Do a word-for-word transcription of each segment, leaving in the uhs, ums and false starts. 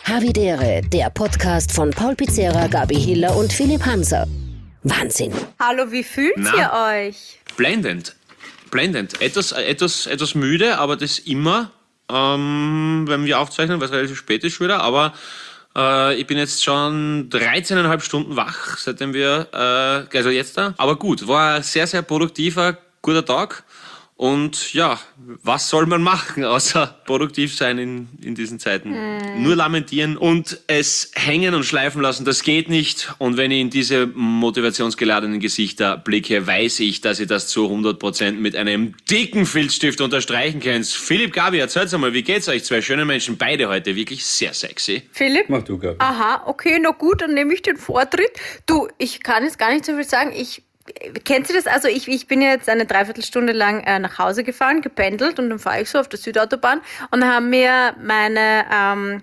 Havidere, der Podcast von Paul Pizzera, Gabi Hiller und Philipp Hanser. Wahnsinn. Hallo, wie fühlt Na, ihr euch? Blendend. Blendend. Etwas, etwas, etwas müde, aber das immer, ähm, wenn wir aufzeichnen, weil es relativ spät ist schon wieder. Aber äh, ich bin jetzt schon dreizehneinhalb Stunden wach, seitdem wir, äh, also jetzt da. Aber gut, war ein sehr, sehr produktiver, guter Tag. Und ja, was soll man machen, außer produktiv sein in, in diesen Zeiten? Mm. Nur lamentieren und es hängen und schleifen lassen, das geht nicht. Und wenn ich in diese motivationsgeladenen Gesichter blicke, weiß ich, dass ihr das zu hundert Prozent mit einem dicken Filzstift unterstreichen könnt. Philipp, Gabi, erzählt's einmal, wie geht's euch? Zwei schöne Menschen, beide heute, wirklich sehr sexy. Philipp? Mach du, Gabi. Aha, okay, na gut, dann nehme ich den Vortritt. Du, ich kann jetzt gar nicht so viel sagen. Ich Kennst du das? Also ich, ich bin ja jetzt eine Dreiviertelstunde lang äh, nach Hause gefahren, gependelt und dann fahre ich so auf der Südautobahn und dann haben mir meine ähm,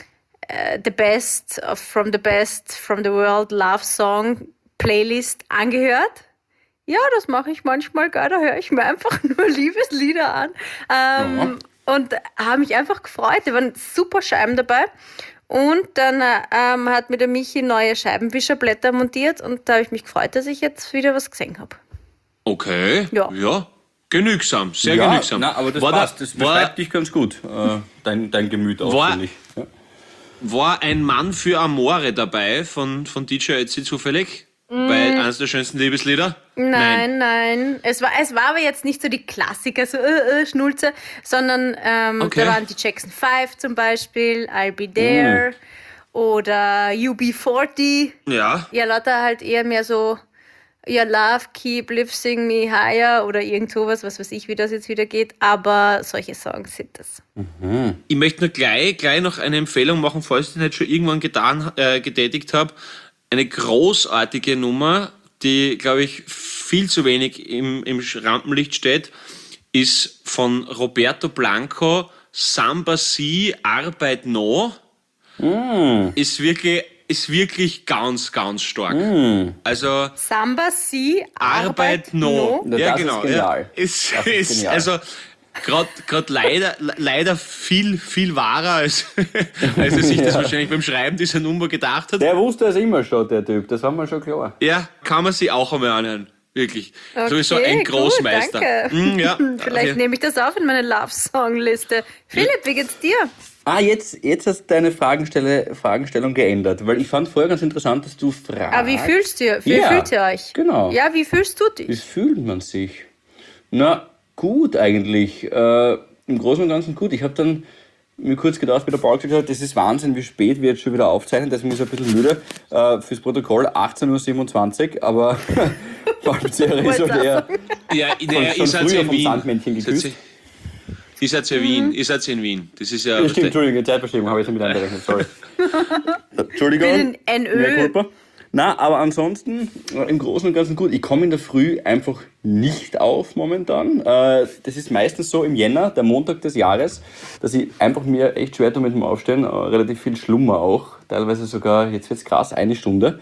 äh, The Best of, from the Best from the World Love Song Playlist angehört. Ja, das mache ich manchmal, gell, da höre ich mir einfach nur Liebeslieder an ähm, ja. und habe mich einfach gefreut. Da waren super Scheiben dabei. Und dann ähm, hat mir der Michi neue Scheibenwischerblätter montiert und da habe ich mich gefreut, dass ich jetzt wieder was gesehen habe. Okay, ja. ja. Genügsam, sehr ja, genügsam. Na, aber das war passt, da, das beschreibt dich ganz gut, äh, dein, dein Gemüt auch, war, finde ich. Ja. War ein Mann für Amore dabei von, von D J Ötzi zufällig? Mm. Bei eines der schönsten Liebeslieder? Nein, nein. nein. Es, war, es war aber jetzt nicht so die Klassiker, so äh, äh, Schnulze, sondern ähm, okay. da waren die Jackson Five zum Beispiel, I'll Be There mm. oder U B vierzig. Ja. Ja, lauter halt eher mehr so Your Love, Keep Lifting Me Higher oder irgend sowas, was weiß ich, wie das jetzt wieder geht. Aber solche Songs sind das. Mhm. Ich möchte nur gleich, gleich noch eine Empfehlung machen, falls ich das nicht schon irgendwann getan, äh, getätigt habe. Eine großartige Nummer, die, glaube ich, viel zu wenig im, im Rampenlicht steht, ist von Roberto Blanco, Samba Si, Arbeit No. Mm. Ist wirklich, ist wirklich ganz, ganz stark. Mm. Also Samba Si, Arbeit, Arbeit No. no. Ja, das genau. Ist genial. Ja. Ist, das ist ist genial. Also gerade leider, leider viel, viel wahrer, als, als er sich das ja. wahrscheinlich beim Schreiben dieser Nummer gedacht hat. Der wusste es immer schon, der Typ, das war mir schon klar. Ja, kann man sich auch einmal anhören. Wirklich. Okay, Sowieso ein Großmeister. Gut, danke. Mm, ja. Vielleicht nehme ich das auf in meine Love-Song-Liste. Philipp, wie geht's dir? Ah, jetzt, jetzt hast du deine Fragenstelle, Fragestellung geändert, weil ich fand vorher ganz interessant, dass du fragst. Ah, wie fühlst du? Wie ja, fühlt ihr euch? Genau. Ja, wie fühlst du dich? Wie fühlt man sich? Na, gut eigentlich. Äh, Im Großen und Ganzen gut. Ich habe dann mir kurz gedacht, wie der Paul gesagt hat, das ist Wahnsinn, wie spät wir jetzt schon wieder aufzeichnen, deswegen ist ich ein bisschen müde. Äh, fürs Protokoll achtzehn Uhr siebenundzwanzig, aber Paul Pizzera ist halt eher ja, von, naja, von ist halt früher in vom Wien. Sandmännchen geküsst. Ist jetzt in Wien, ist jetzt in Wien. Das ist ja. Ja, stimmt, Entschuldigung, Zeitverschiebung habe ich jetzt mit einberechnet, sorry. Entschuldigung. N Ö. Na, aber ansonsten äh, im Großen und Ganzen gut. Ich komme in der Früh einfach nicht auf momentan. Äh, das ist meistens so im Jänner, der Montag des Jahres, dass ich einfach mir echt schwer tue mit dem Aufstehen. Äh, relativ viel Schlummer auch. Teilweise sogar, jetzt wird's krass, eine Stunde.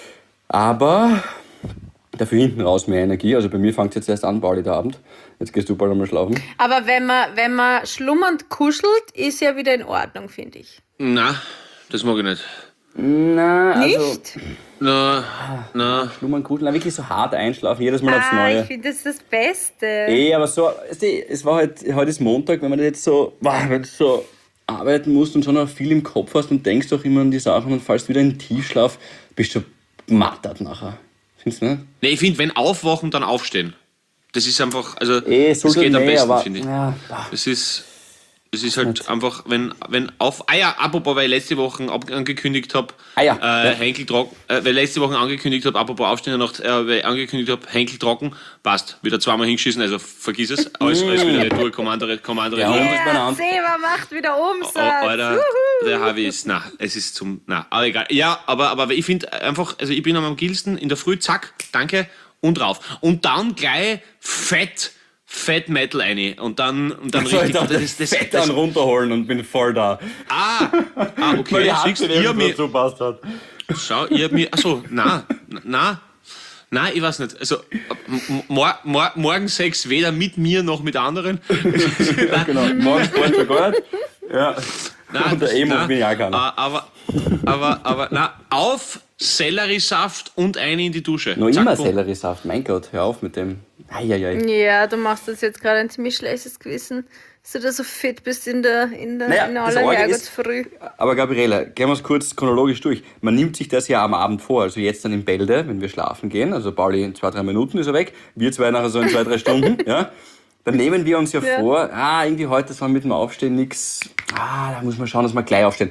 Aber dafür hinten raus mehr Energie. Also bei mir fängt es jetzt erst an, Pauli, der Abend. Jetzt gehst du bald einmal schlafen. Aber wenn man, wenn man schlummernd kuschelt, ist ja wieder in Ordnung, finde ich. Na, das mag ich nicht. Na, also... Nicht? Na, na. Schlummern, kuscheln, wirklich so hart einschlafen, jedes Mal aufs Ah, Neue. ich finde, das ist das Beste. Eh, aber so, weißt du, es war halt, heute ist Montag, wenn man jetzt so, wow, wenn du so arbeiten musst und schon noch viel im Kopf hast und denkst auch immer an die Sachen und fallst wieder in den Tiefschlaf, bist du mattert nachher. Findest du nicht? Nee, ich finde, wenn aufwachen, dann aufstehen. Das ist einfach, also, Eh, das geht am nee, besten, aber, finde ich. Ja, das ist, das ist halt nicht. Einfach, wenn, wenn auf, ah ja, apropos, weil ich letzte Woche ab, angekündigt habe, ah ja, äh, ja. Henkel trocken, äh, weil ich letzte Woche angekündigt habe, apropos Aufstehen in der Nacht, äh, weil ich angekündigt habe, Henkel trocken, passt, wieder zweimal hingeschissen, also vergiss es, alles, alles wieder retour, Kommandere, Kommandere. Ja, und retour. das beieinander. Ja, Zehmer macht wieder Umsatz. Oh, Alter, Juhu. der Harvey ist, na, es ist zum, na, aber egal. Ja, aber, aber ich finde einfach, also ich bin am gilsten in der Früh, zack, danke, und rauf. Und dann gleich fett, fett Metal rein. Und dann, und dann Also richtig, ich dachte, das, das, fett das, dann runterholen und bin voll da. ah, ah, okay, Weil die Hand siehst du, zu ihr dem mir, dazu passt hat. schau, ihr habt mir, achso, na, na, Nein, ich weiß nicht. Also mor mor morgen sechs weder mit mir noch mit anderen. Ja, genau. Morgen Sport für Gott. Ja. nein, Und der Emo nein, bin ich auch keiner. aber, aber, aber, na, auf Selleriesaft und eine in die Dusche. Noch Zack, immer bumm. Selleriesaft, mein Gott, hör auf mit dem. Eieiei. Ja, du machst das jetzt gerade ein ziemlich schlechtes Gewissen, dass du da so fit bist in der, in der Naja, in das aller Orge ist- Herrgottsfrüh. Aber Gabriela, gehen wir es kurz chronologisch durch. Man nimmt sich das ja am Abend vor, also jetzt dann in Bälde, wenn wir schlafen gehen. Also Pauli in zwei, drei Minuten ist er weg, wir zwei nachher so in zwei, drei Stunden. Ja? Dann nehmen wir uns ja, Ja. vor, ah, irgendwie heute ist man mit dem Aufstehen nix. Ah, da muss man schauen, dass wir gleich aufstehen.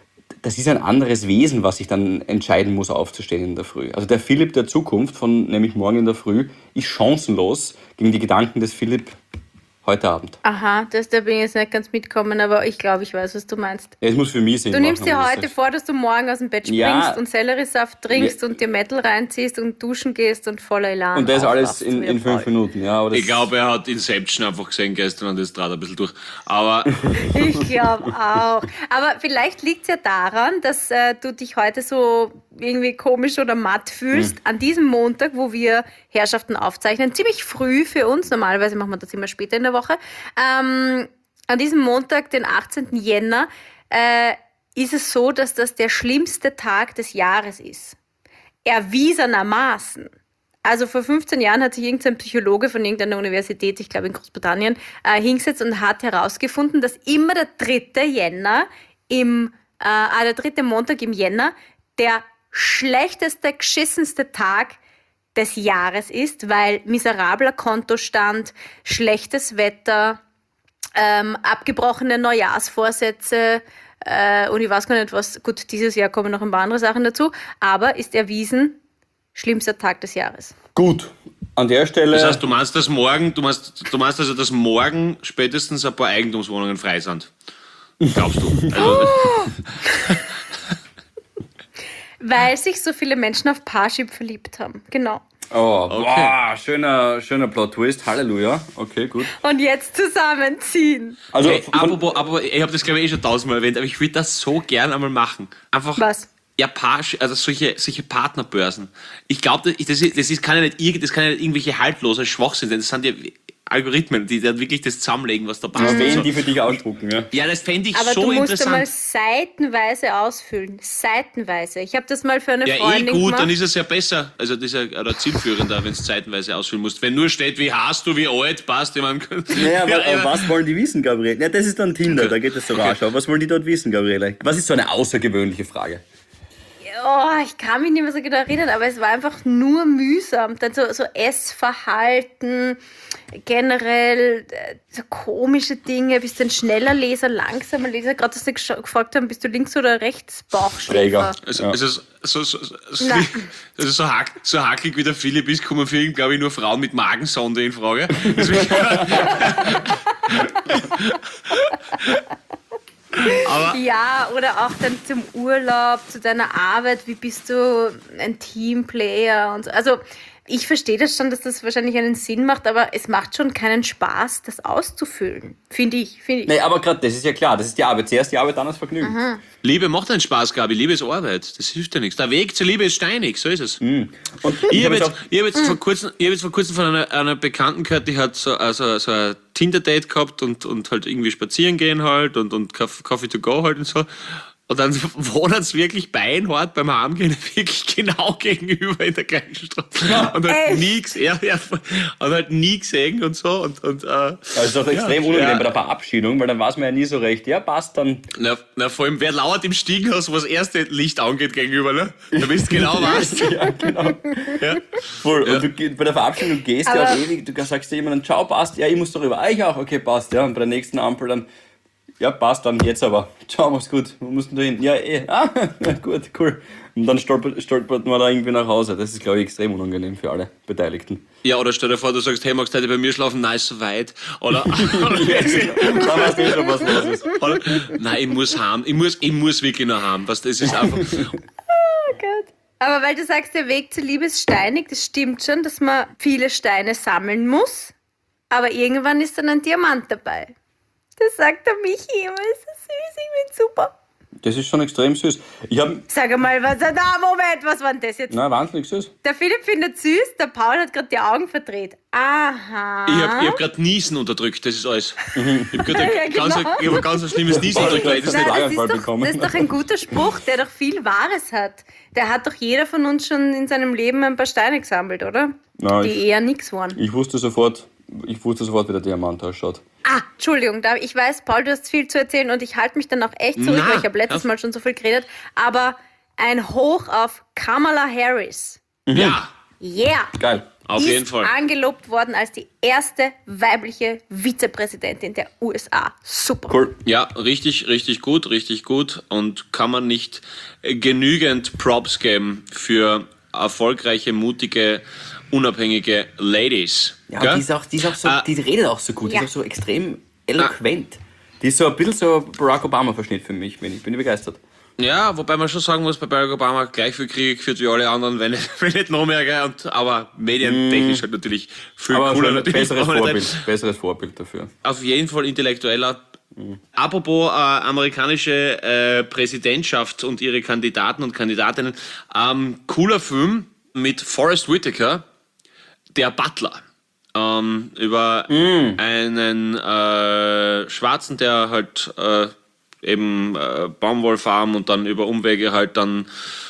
Das ist ein anderes Wesen, was sich dann entscheiden muss, aufzustehen in der Früh. Also der Philipp der Zukunft, von nämlich morgen in der Früh, ist chancenlos gegen die Gedanken des Philipp heute Abend. Aha, das, da bin ich jetzt nicht ganz mitgekommen, aber ich glaube, ich weiß, was du meinst. Ja, es muss für mich Sinn Du nimmst machen, dir aber das heute ist- vor, dass du morgen aus dem Bett springst Ja. und Selleriesaft trinkst Ja. und dir Metal reinziehst und duschen gehst und voller Elan Und das alles aufwachst in, wie in ein fünf Paul. Minuten. Ja, aber das Ich glaube, er hat Inception einfach gesehen gestern und ist gerade ein bisschen durch. Aber Ich glaube auch. Aber vielleicht liegt es ja daran, dass äh, du dich heute so irgendwie komisch oder matt fühlst. Hm. An diesem Montag, wo wir Herrschaften aufzeichnen, ziemlich früh für uns, normalerweise machen wir das immer später in der Woche, ähm, an diesem Montag, den achtzehnten Jänner, äh, ist es so, dass das der schlimmste Tag des Jahres ist. Erwiesenermaßen. Also vor fünfzehn Jahren hat sich irgendein Psychologe von irgendeiner Universität, ich glaube in Großbritannien, äh, hingesetzt und hat herausgefunden, dass immer der dritte Jänner im, äh, ah, der dritte Montag im Jänner der schlechteste, geschissenste Tag des Jahres ist, weil miserabler Kontostand, schlechtes Wetter, ähm, abgebrochene Neujahrsvorsätze, äh, und ich weiß gar nicht was, gut, dieses Jahr kommen noch ein paar andere Sachen dazu, aber ist erwiesen, schlimmster Tag des Jahres. gut. An der Stelle. das heißt, du meinst, dass morgen, du meinst, du meinst also, dass morgen spätestens ein paar Eigentumswohnungen frei sind? Glaubst du? Also, Weil sich so viele Menschen auf Parship verliebt haben. Genau. oh, Okay. boah, schöner, schöner Plot-Twist. Halleluja. Okay, gut. Und jetzt zusammenziehen. Also, hey, von, apropos, apropos, ich habe das glaube ich eh schon tausendmal erwähnt, aber ich würde das so gern einmal machen. Einfach Was? Japanisch, also solche, solche Partnerbörsen. Ich glaube, das, das, ist, das, ist, kann ja nicht, irg- das kann ja nicht irgendwelche haltlose Schwachsinn sein. Das sind ja Algorithmen, die dann wirklich das zusammenlegen, was da passt. und wen so. die für dich ausspucken, ja. Ja, das fände ich Aber so du musst einmal interessant. seitenweise ausfüllen. Seitenweise. Ich habe das mal für eine Ja, eh Freundin gut, gemacht. dann ist es ja besser. Also das ist ja oder zielführender, wenn es zeitenweise ausfüllen musst. Wenn nur steht, wie hast du, wie alt, passt jemand. Naja, aber, Ja, aber was wollen die wissen, Gabriele? Ja, das ist dann Tinder, da geht es so rasch. Aber was wollen die dort wissen, Gabriele? Was ist so eine außergewöhnliche Frage? Oh, ich kann mich nicht mehr so genau erinnern, aber es war einfach nur mühsam. Dann so, so Essverhalten, generell äh, so komische Dinge. Bist du ein schneller Leser, langsamer Leser? Gerade, dass sie gesch- gefragt haben, bist du links- oder rechts Bauchschläfer? Träger. Also, Ja. also, so, so, so, so, Nein. also so, hack, so hackig wie der Philipp ist, kommen für ihn, glaube ich, nur Frauen mit Magensonde in Frage. Deswegen, aber Ja, oder auch dann zum Urlaub, zu deiner Arbeit, wie bist du ein Teamplayer und so. Also ich verstehe das schon, dass das wahrscheinlich einen Sinn macht, aber es macht schon keinen Spaß, das auszufüllen. Finde ich, finde ich. Nee, aber gerade, das ist ja klar, das ist die Arbeit. Zuerst die Arbeit, dann das Vergnügen. Liebe macht einen Spaß, Gabi. Liebe ist Arbeit. Das hilft ja nichts. Der Weg zur Liebe ist steinig, so ist es. Und Ich habe hab jetzt, auch- ich hab jetzt, vor kurzem, ich hab jetzt vor kurzem von einer, einer Bekannten gehört, die hat so, also, so ein Tinder-Date gehabt und, und halt irgendwie spazieren gehen halt und, und Coff- Coffee to go halt und so. Und dann wohnen sie wirklich beinhart beim Heimgehen wirklich genau gegenüber in der gleichen Straße. Und halt Echt? nie gesehen, ja, ja, und halt nie gesehen und so. Und, und, äh, Also es ist auch extrem ja, unangenehm ja. bei der Verabschiedung, weil dann weiß man ja nie so recht. Ja, passt dann. Na, na, vor allem, wer lauert im Stiegenhaus, was das erste Licht angeht gegenüber, ne? Da bist du genau was. Ja, genau. Ja. Voll. Ja. Und du, ge- bei der Verabschiedung gehst du ja Aber- auch ewig, du sagst dir jemandem, ciao, passt, ja, ich muss darüber, ah, ich auch, okay, passt, ja. Und bei der nächsten Ampel dann, ja, passt dann, jetzt aber, ciao, mach's gut, wo musst denn du hin? Ja, eh, ah, gut, cool. Und dann stolpert, stolpert man da irgendwie nach Hause. Das ist, glaube ich, extrem unangenehm für alle Beteiligten. Ja, oder stell dir vor, du sagst, hey, magst du heute bei mir schlafen? Nein, ist so weit. Oder, oder, Da weißt du eh schon, was los ist. oder nein, ich muss heim. Ich muss, ich muss wirklich noch heim. Was, das ist einfach, Aber weil du sagst, der Weg zur Liebe ist steinig, das stimmt schon, dass man viele Steine sammeln muss. Aber irgendwann ist dann ein Diamant dabei. Das sagt der Michi immer, ist so süß, ich bin super. Das ist schon extrem süß. Ich habe, Sag mal, was, na Moment, was war denn das jetzt? na, wahnsinnig süß. Der Philipp findet süß, der Paul hat gerade die Augen verdreht. Aha. Ich habe ich hab gerade Niesen unterdrückt, das ist alles. Ich habe gerade Ja, ein ganz, genau. ich hab ein ganz schlimmes Niesen unterdrückt. weil Das Nein, nicht, das, Schlaganfall ist doch, bekommen. das ist doch ein guter Spruch, der doch viel Wahres hat. Der hat doch jeder von uns schon in seinem Leben ein paar Steine gesammelt, oder? Na, Die ich- eher nix waren. Ich wusste sofort, ich wusste sofort, wie der Diamant ausschaut. Ah, Entschuldigung, da- ich weiß, Paul, du hast viel zu erzählen und ich halte mich dann auch echt zurück, Na, weil ich habe letztes ja. Mal schon so viel geredet. Aber ein Hoch auf Kamala Harris. ja, Yeah! Geil. auf ist jeden Fall. angelobt worden als die erste weibliche Vizepräsidentin der U S A. Super. Cool. Ja, richtig, richtig gut, richtig gut. Und kann man nicht äh, genügend Props geben für erfolgreiche, mutige, unabhängige Ladies. Ja, Gell? und die ist auch, die ist auch so, Ah. die redet auch so gut, Ja. die ist auch so extrem eloquent. Die ist so ein bisschen so Barack Obama-Verschnitt für mich, bin ich bin ich begeistert. Ja, wobei man schon sagen muss, bei Barack Obama gleich viel Krieg geführt wie alle anderen, wenn nicht, wenn nicht noch mehr, gell? Und, aber medientechnisch halt natürlich viel Aber cooler. schon ein Natürlich besseres brauchen wir nicht Vorbild, besseres Vorbild dafür. Auf jeden Fall intellektueller. Apropos äh, amerikanische äh, Präsidentschaft und ihre Kandidaten und Kandidatinnen. Ähm, cooler Film mit Forrest Whitaker, Der Butler. Ähm, über einen äh, Schwarzen, der halt äh, eben äh, Baumwollfarm und dann über Umwege halt dann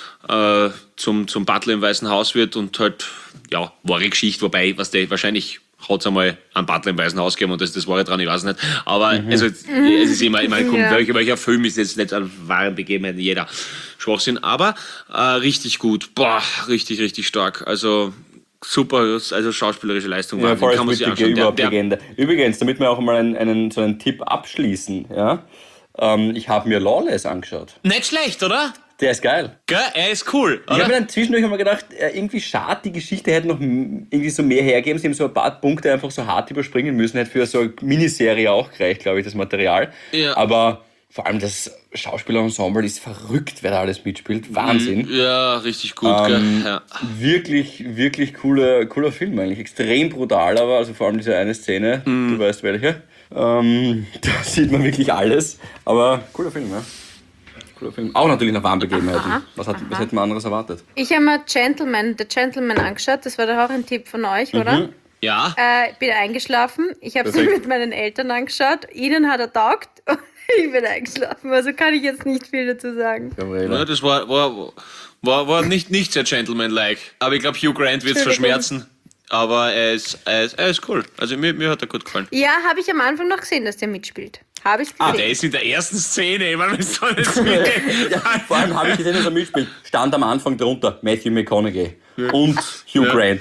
äh, zum, zum Butler im Weißen Haus wird und halt, ja, wahre Geschichte, wobei, was der wahrscheinlich hat es einmal einen Butler im Weißen Haus gegeben und das ist das Wahre dran, ich weiß nicht. Aber also, es ist immer, ich meine, kommt, Ja. welcher, welcher Film ist jetzt nicht an wahren Begebenheiten, jeder Schwachsinn, aber äh, richtig gut, boah, richtig, richtig stark. Also super, also schauspielerische Leistung Ja, war, Forrest kann man sich Whitaker, anschauen. Der, überhaupt der, Legende. Übrigens, damit wir auch mal einen, einen, so einen Tipp abschließen, ja, ähm, ich habe mir Lawless angeschaut. nicht schlecht, oder? Der ist geil. Gell? Er ist cool, Ich habe mir oder? dann zwischendurch immer gedacht, äh, irgendwie schade, die Geschichte hätte noch m- irgendwie so mehr hergeben. Sie haben so ein paar Punkte einfach so hart überspringen müssen. Hätte für so eine Miniserie auch gereicht, glaube ich, das Material. Ja. Aber vor allem das Schauspielerensemble ist verrückt, wer da alles mitspielt. Wahnsinn. Ja, richtig gut, Ähm, gell? Ja. Wirklich, wirklich cooler, cooler Film eigentlich. Extrem brutal, aber also vor allem diese eine Szene, Mhm. du weißt welche. Ähm, da sieht man wirklich alles. Aber cooler Film, ja. Cooler Film. Auch natürlich nach wahren Begebenheiten. Was, hat, was hätte man anderes erwartet? Ich habe mir Gentleman, The Gentleman angeschaut. Das war doch auch ein Tipp von euch, oder? Ja, Äh, ich bin eingeschlafen. Ich habe sie Perfekt. mit meinen Eltern angeschaut. Ihnen hat er taugt. Ich bin eingeschlafen. Also kann ich jetzt nicht viel dazu sagen. ja das war, war, war, war nicht, nicht sehr gentleman-like. Aber ich glaube, Hugh Grant wird es Entschuldigung. verschmerzen. Aber er ist, er, ist, er ist cool. Also mir, mir hat er gut gefallen. Ja, habe ich am Anfang noch gesehen, dass der mitspielt. Habe ich gesehen. Der ist in der ersten Szene, ich meine, wenn es da nicht mit. Ja, vor allem habe ich gesehen, dass er mitspielt. Stand am Anfang drunter Matthew McConaughey und Hugh Ja. Grant.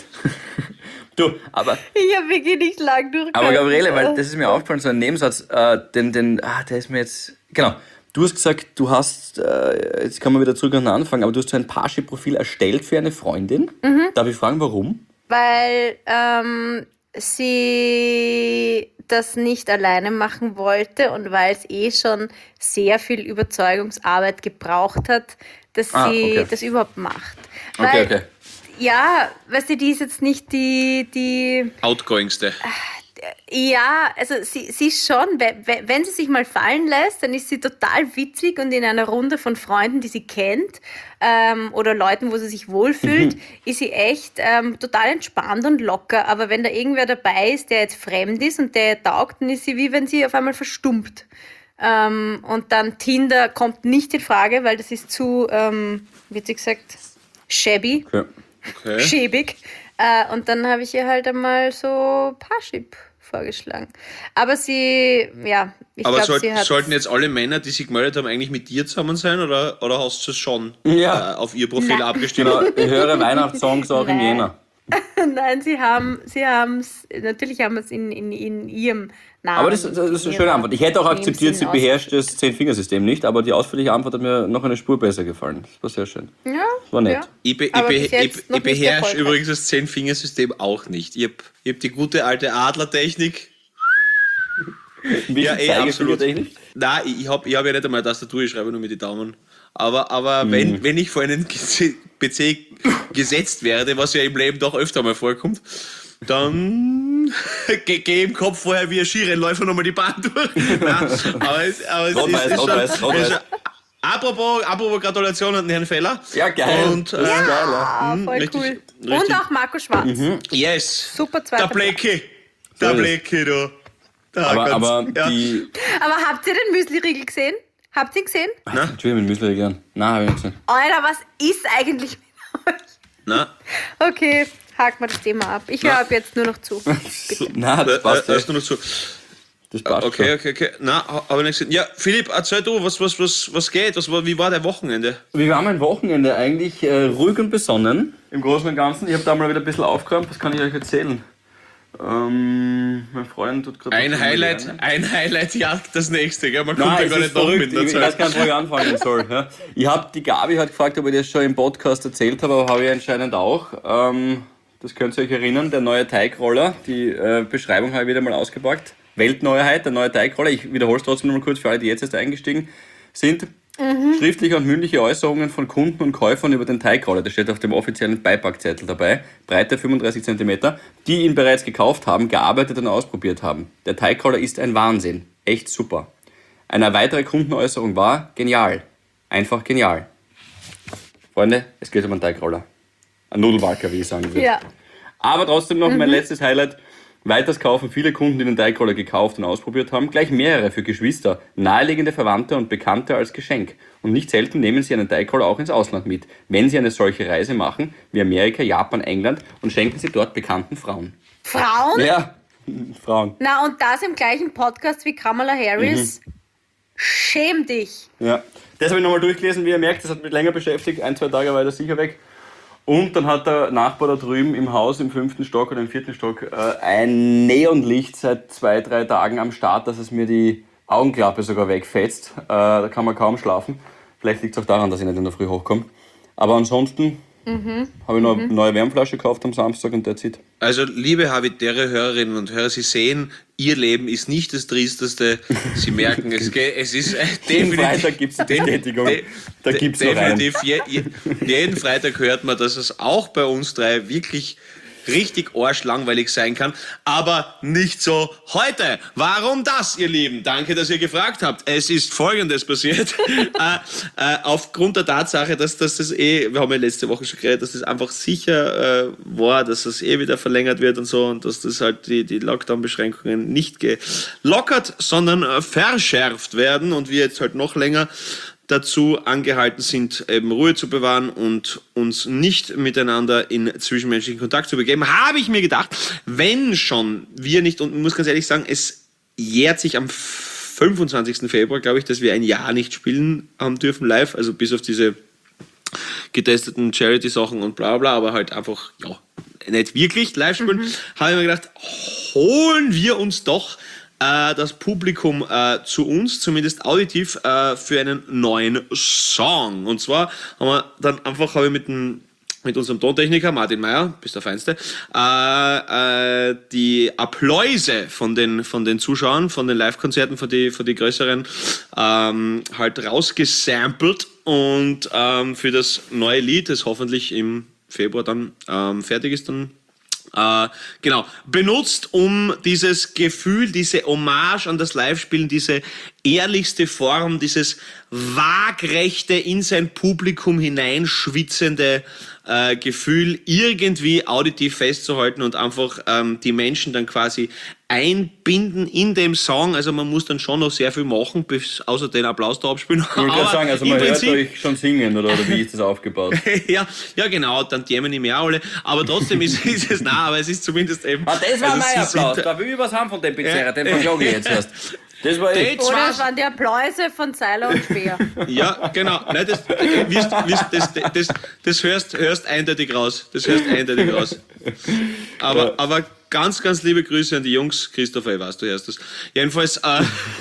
Du, aber, Ich habe wirklich nicht lang durchgehalten. aber Gabriele, weil das ist mir aufgefallen, so ein Nebensatz, äh, den, den, ah, der ist mir jetzt, genau. Du hast gesagt, du hast, äh, jetzt kann man wieder zurück an den Anfang, aber du hast so ein Parship-Profil erstellt für eine Freundin. Darf ich fragen, warum? Weil ähm, sie das nicht alleine machen wollte und weil es eh schon sehr viel Überzeugungsarbeit gebraucht hat, dass Ah, sie okay. das überhaupt macht. Okay, Weil, okay. Ja, weißt du, die ist jetzt nicht die, die Outgoingste. ja, also sie, sie ist schon, we- we- wenn sie sich mal fallen lässt, dann ist sie total witzig und in einer Runde von Freunden, die sie kennt ähm, oder Leuten, wo sie sich wohlfühlt, ist sie echt ähm, total entspannt und locker. Aber wenn da irgendwer dabei ist, der jetzt fremd ist und der ihr taugt, dann ist sie wie wenn sie auf einmal verstummt. Ähm, und dann Tinder kommt nicht in Frage, weil das ist zu, ähm, wie hat sie gesagt, shabby. Okay. Okay. schäbig. Äh, und dann habe ich ihr halt einmal so Parship vorgeschlagen. Aber sie, ja, ich Aber glaube, soll, sie hat... sollten jetzt alle Männer, die sich gemeldet haben, eigentlich mit dir zusammen sein oder, oder hast du es schon Ja. äh, auf ihr Profil Nein. abgestimmt? Genau, ich höre Weihnachtssongs auch im Nein. Jänner. Nein, sie haben sie es, natürlich haben wir es in, in, in ihrem Namen. Aber das, das ist eine schöne Antwort. Ich hätte auch in ihrem akzeptiert, sie Sinn beherrscht das Zehn-Fingersystem nicht, aber die ausführliche Antwort hat mir noch eine Spur besser gefallen. Das war sehr schön. aus- Ja, War nett. Ja. Ich, be, ich, Aber be, bis ich, jetzt noch ich nicht beherrsche erfolgreich. übrigens das Zehn-Fingersystem auch nicht. Ich habe ich hab die gute alte Adlertechnik. Ja, eh, absolut. Zeigefingertechnik? Nein, ich, ich habe ich hab ja nicht einmal eine Tastatur, ich schreibe nur mit den Daumen. Aber, aber Mhm. wenn, wenn ich vor einen P C gesetzt werde, was ja im Leben doch öfter mal vorkommt, dann gehe geh im Kopf vorher wie ein Skirennläufer nochmal die Bahn durch. Nein, aber es, aber es Rot-Weiß, ist, ist, Rot-Weiß, schon, Rot-Weiß. ist schon Apropos, apropos Gratulation an Herrn Feller. Ja, geil. Und, das ist äh, geil, ja. Ah, voll richtig, cool. richtig. Und auch Marco Schwarz. Yes. Super zweiter Der Blecki. Der So ist es. Blecki, du. Der Aber, ganz- aber ja. die... Aber habt ihr den Müsli-Riegel gesehen? Habt ihr ihn gesehen? Entschuldigung, mit Müsli gern. Nein, hab ich nicht gesehen. Alter, was ist eigentlich mit euch? Na, Okay, haken wir das Thema ab. Ich höre ab jetzt nur noch zu. Nein, das äh, passt äh, ja. hast du noch so. Das passt Okay, schon. okay, okay. Na, habe ich nicht gesehen. Ja, Philipp, erzähl du, was, was, was, was geht? Was, war- wie war dein Wochenende? Wir haben ein Wochenende eigentlich äh, ruhig und besonnen. Im Großen und Ganzen. Ich habe da mal wieder ein bisschen aufgeräumt. Was kann ich euch erzählen? Ähm, mein Freund tut gerade... Ein Highlight, ein Highlight jagt das nächste, gell? Man kommt Nein, ja es gar ist nicht noch verrückt. mit der Ich, ich weiß Zeit. gar nicht, wo ich anfangen soll. Ja. Ich habe die Gabi hat gefragt, ob ich das schon im Podcast erzählt habe, aber habe ich anscheinend auch. Ähm, das könnt ihr euch erinnern, der neue Teigroller. Die äh, Beschreibung habe ich wieder mal ausgepackt. Weltneuheit, der neue Teigroller. Ich wiederhole es trotzdem noch mal kurz für alle, die jetzt erst eingestiegen sind. Schriftliche und mündliche Äußerungen von Kunden und Käufern über den Teigroller. Das steht auf dem offiziellen Beipackzettel dabei. Breite fünfunddreißig Zentimeter, die ihn bereits gekauft haben, gearbeitet und ausprobiert haben. Der Teigroller ist ein Wahnsinn. Echt super. Eine weitere Kundenäußerung war genial. Einfach genial. Freunde, es geht um einen Teigroller. Ein Nudelwalker, wie ich sagen würde. Ja. Aber trotzdem noch mein letztes Highlight. Weiters kaufen viele Kunden, die den Teigroller gekauft und ausprobiert haben, gleich mehrere für Geschwister, naheliegende Verwandte und Bekannte als Geschenk. Und nicht selten nehmen sie einen Teigroller auch ins Ausland mit, wenn sie eine solche Reise machen, wie Amerika, Japan, England, und schenken sie dort bekannten Frauen. Frauen? Ja, Frauen. Na, und das im gleichen Podcast wie Kamala Harris. Schäm dich. Ja. Das habe ich nochmal durchgelesen, wie ihr merkt, das hat mich länger beschäftigt. Ein, zwei Tage war das sicher weg. Und dann hat der Nachbar da drüben im Haus im fünften Stock oder im vierten Stock äh, ein Neonlicht seit zwei, drei Tagen am Start, dass es mir die Augenklappe sogar wegfetzt. Äh, da kann man kaum schlafen. Vielleicht liegt es auch daran, dass ich nicht in der Früh hochkomme. Aber ansonsten habe ich noch eine neue Wärmflasche gekauft am Samstag und that's it. Also, liebe habitäre Hörerinnen und Hörer, Sie sehen, Ihr Leben ist nicht das Triesteste. Sie merken, es, geht, es ist äh, Jeden definitiv... Freitag gibt es die Bestätigung. de- Da de- gibt es noch einen. Definitiv. Je, je, jeden Freitag hört man, dass es auch bei uns drei wirklich richtig arschlangweilig sein kann, aber nicht so heute. Warum das, ihr Lieben? Danke, dass ihr gefragt habt. Es ist Folgendes passiert. äh, äh, aufgrund der Tatsache, dass, dass das eh, wir haben ja letzte Woche schon geredet, dass das einfach sicher äh, war, dass das eh wieder verlängert wird und so und dass das halt die, die Lockdown-Beschränkungen nicht gelockert, sondern äh, verschärft werden und wir jetzt halt noch länger dazu angehalten sind, eben Ruhe zu bewahren und uns nicht miteinander in zwischenmenschlichen Kontakt zu begeben, habe ich mir gedacht, wenn schon wir nicht, und ich muss ganz ehrlich sagen, es jährt sich am fünfundzwanzigsten Februar, glaube ich, dass wir ein Jahr nicht spielen haben dürfen live, also bis auf diese getesteten Charity-Sachen und bla bla, aber halt einfach, ja, nicht wirklich live spielen, mhm. habe ich mir gedacht, holen wir uns doch äh, das Publikum äh, zu uns, zumindest auditiv, äh, für einen neuen Song. Und zwar haben wir dann einfach, habe ich mit dem mit unserem Tontechniker Martin Meyer, bist der Feinste, äh, äh, die Appläuse von den, von den Zuschauern, von den Live-Konzerten, von die, von die größeren, ähm, halt rausgesampelt und ähm, für das neue Lied, das hoffentlich im Februar dann ähm, fertig ist, dann Äh, genau, benutzt, um dieses Gefühl, diese Hommage an das Live-Spielen, diese ehrlichste Form, dieses waagrechte, in sein Publikum hineinschwitzende äh, Gefühl irgendwie auditiv festzuhalten und einfach ähm, die Menschen dann quasi einbinden in dem Song. Also man muss dann schon noch sehr viel machen, bis außer den Applaus da abspielen. Ich würde gerade sagen, also man hört euch schon singen, oder, oder wie ist das aufgebaut? ja, ja, genau, dann dämmen die mehr alle. Aber trotzdem ist, ist es nah, aber es ist zumindest eben... Ah, das war also mein sie Applaus, sind- da will ich was haben von dem Pizzeria, den verklage ich jetzt erst. Das war echt... Das Oder war's. es waren die Appläuse von Seiler und Speer. Ja, genau. Nein, das, wirst, wirst, das, das, das hörst, hörst eindeutig raus. Das hörst eindeutig raus. Aber, Ja. aber ganz, ganz liebe Grüße an die Jungs. Christopher, ich weiß, du hörst das. Jedenfalls, äh,